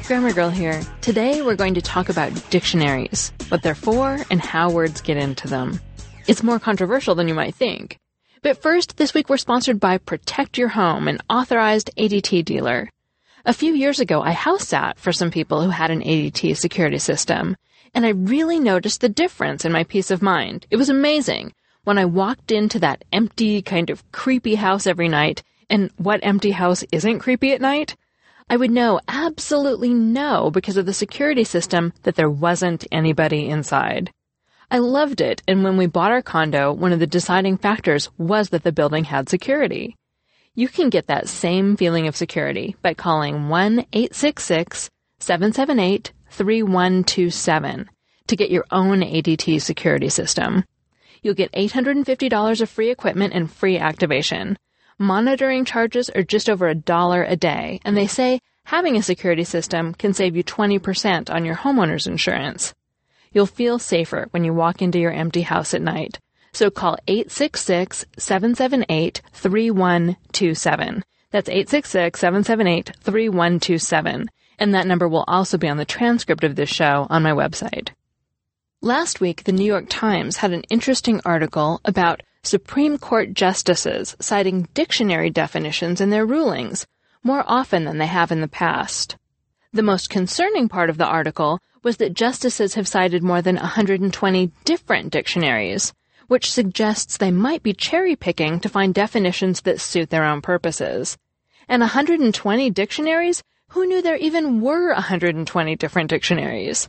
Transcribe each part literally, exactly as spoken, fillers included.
Grammar Girl here. Today we're going to talk about dictionaries, what they're for, and how words get into them. It's more controversial than you might think. But first, this week we're sponsored by Protect Your Home, an authorized A D T dealer. A few years ago, I house sat for some people who had an A D T security system, and I really noticed the difference in my peace of mind. It was amazing when I walked into that empty, kind of creepy house every night, and what empty house isn't creepy at night? I would know, absolutely know, because of the security system, that there wasn't anybody inside. I loved it, and when we bought our condo, one of the deciding factors was that the building had security. You can get that same feeling of security by calling one eight six six, seven seven eight, three one two seven to get your own A D T security system. You'll get eight hundred fifty dollars of free equipment and free activation. Monitoring charges are just over a dollar a day, and they say having a security system can save you twenty percent on your homeowner's insurance. You'll feel safer when you walk into your empty house at night. So call eight six six, seven seven eight, three one two seven. That's eight six six, seven seven eight, three one two seven. And that number will also be on the transcript of this show on my website. Last week, the New York Times had an interesting article about Supreme Court justices citing dictionary definitions in their rulings, more often than they have in the past. The most concerning part of the article was that justices have cited more than one hundred twenty different dictionaries, which suggests they might be cherry-picking to find definitions that suit their own purposes. And one hundred twenty dictionaries? Who knew there even were one hundred twenty different dictionaries?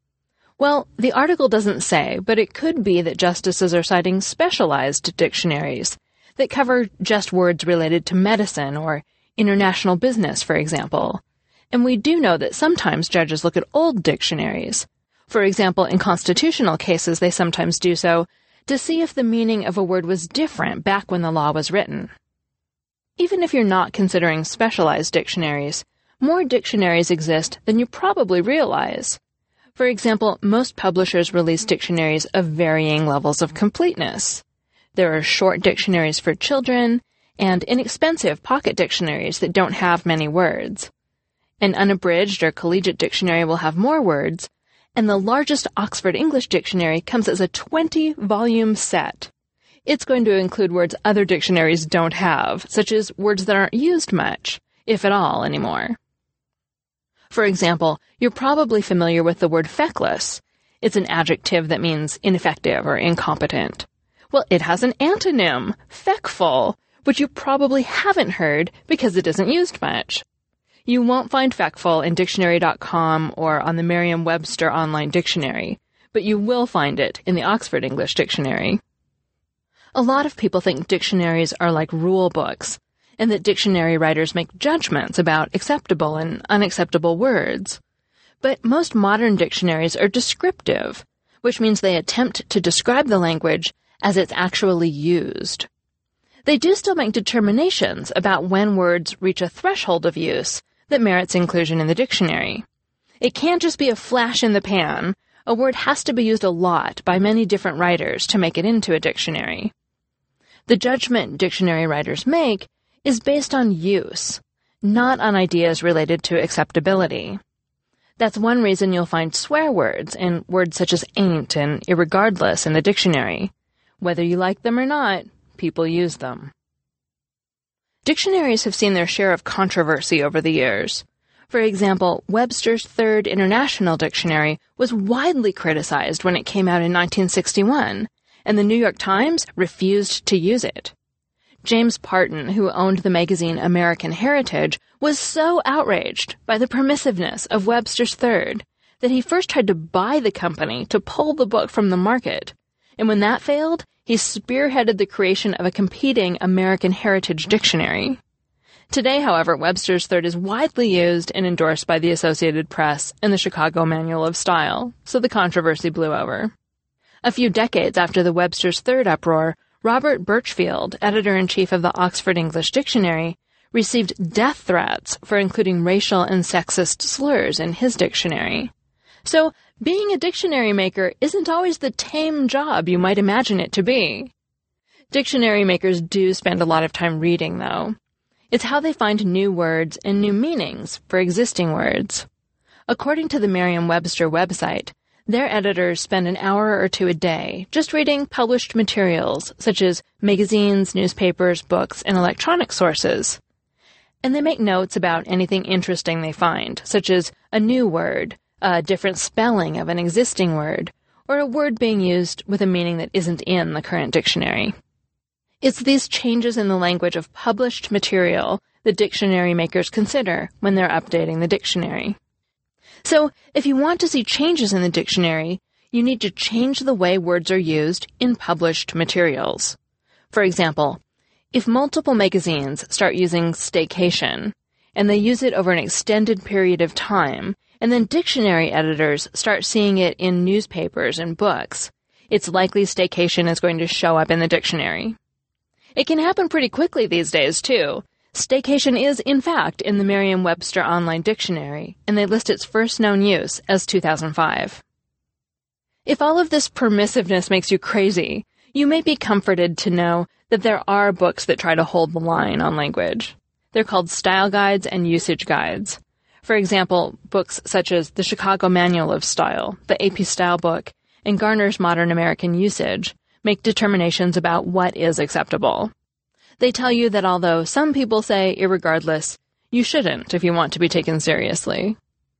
Well, the article doesn't say, but it could be that justices are citing specialized dictionaries that cover just words related to medicine or international business, for example. And we do know that sometimes judges look at old dictionaries. For example, in constitutional cases, they sometimes do so to see if the meaning of a word was different back when the law was written. Even if you're not considering specialized dictionaries, more dictionaries exist than you probably realize. For example, most publishers release dictionaries of varying levels of completeness. There are short dictionaries for children and inexpensive pocket dictionaries that don't have many words. An unabridged or collegiate dictionary will have more words, and the largest Oxford English dictionary comes as a twenty-volume set. It's going to include words other dictionaries don't have, such as words that aren't used much, if at all, anymore. For example, you're probably familiar with the word feckless. It's an adjective that means ineffective or incompetent. Well, it has an antonym, feckful, which you probably haven't heard because it isn't used much. You won't find feckful in dictionary dot com or on the Merriam-Webster online dictionary, but you will find it in the Oxford English Dictionary. A lot of people think dictionaries are like rule books, and that dictionary writers make judgments about acceptable and unacceptable words. But most modern dictionaries are descriptive, which means they attempt to describe the language as it's actually used. They do still make determinations about when words reach a threshold of use that merits inclusion in the dictionary. It can't just be a flash in the pan. A word has to be used a lot by many different writers to make it into a dictionary. The judgment dictionary writers make is based on use, not on ideas related to acceptability. That's one reason you'll find swear words and words such as ain't and irregardless in the dictionary. Whether you like them or not, people use them. Dictionaries have seen their share of controversy over the years. For example, Webster's Third International Dictionary was widely criticized when it came out in nineteen sixty-one, and the New York Times refused to use it. James Parton, who owned the magazine American Heritage, was so outraged by the permissiveness of Webster's Third that he first tried to buy the company to pull the book from the market. And when that failed, he spearheaded the creation of a competing American Heritage Dictionary. Today, however, Webster's Third is widely used and endorsed by the Associated Press and the Chicago Manual of Style, so the controversy blew over. A few decades after the Webster's Third uproar, Robert Birchfield, editor-in-chief of the Oxford English Dictionary, received death threats for including racial and sexist slurs in his dictionary. So, being a dictionary maker isn't always the tame job you might imagine it to be. Dictionary makers do spend a lot of time reading, though. It's how they find new words and new meanings for existing words. According to the Merriam-Webster website, their editors spend an hour or two a day just reading published materials such as magazines, newspapers, books, and electronic sources. And they make notes about anything interesting they find, such as a new word, a different spelling of an existing word, or a word being used with a meaning that isn't in the current dictionary. It's these changes in the language of published material that dictionary makers consider when they're updating the dictionary. So, if you want to see changes in the dictionary, you need to change the way words are used in published materials. For example, if multiple magazines start using staycation, and they use it over an extended period of time, and then dictionary editors start seeing it in newspapers and books, it's likely staycation is going to show up in the dictionary. It can happen pretty quickly these days, too. Staycation is, in fact, in the Merriam-Webster Online Dictionary, and they list its first known use as two thousand five. If all of this permissiveness makes you crazy, you may be comforted to know that there are books that try to hold the line on language. They're called style guides and usage guides. For example, books such as the Chicago Manual of Style, the A P Style book, and Garner's Modern American Usage make determinations about what is acceptable. They tell you that although some people say irregardless, you shouldn't if you want to be taken seriously.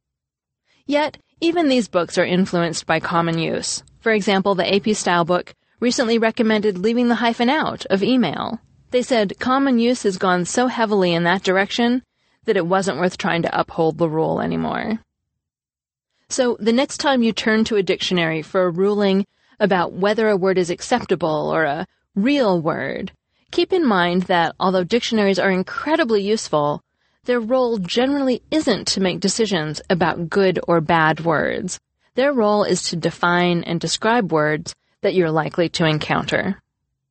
Yet, even these books are influenced by common use. For example, the A P Style book recently recommended leaving the hyphen out of email. They said common use has gone so heavily in that direction that it wasn't worth trying to uphold the rule anymore. So, the next time you turn to a dictionary for a ruling about whether a word is acceptable or a real word, keep in mind that although dictionaries are incredibly useful, their role generally isn't to make decisions about good or bad words. Their role is to define and describe words that you're likely to encounter.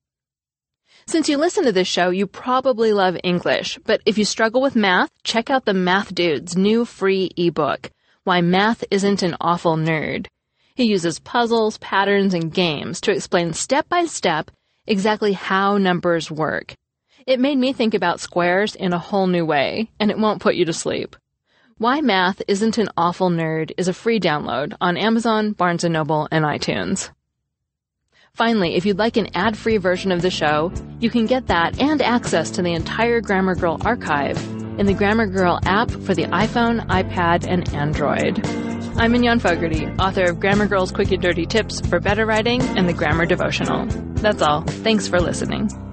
Since you listen to this show, you probably love English, but if you struggle with math, check out the Math Dude's new free ebook, Why Math Isn't an Awful Nerd. He uses puzzles, patterns, and games to explain step by step exactly how numbers work. It made me think about squares in a whole new way, and it won't put you to sleep. Why Math Isn't an Awful Nerd is a free download on Amazon, Barnes and Noble, and iTunes. Finally, if you'd like an ad-free version of the show, you can get that and access to the entire Grammar Girl archive in the Grammar Girl app for the iPhone, iPad, and Android. I'm Mignon Fogarty, author of Grammar Girl's Quick and Dirty Tips for Better Writing and the Grammar Devotional. That's all. Thanks for listening.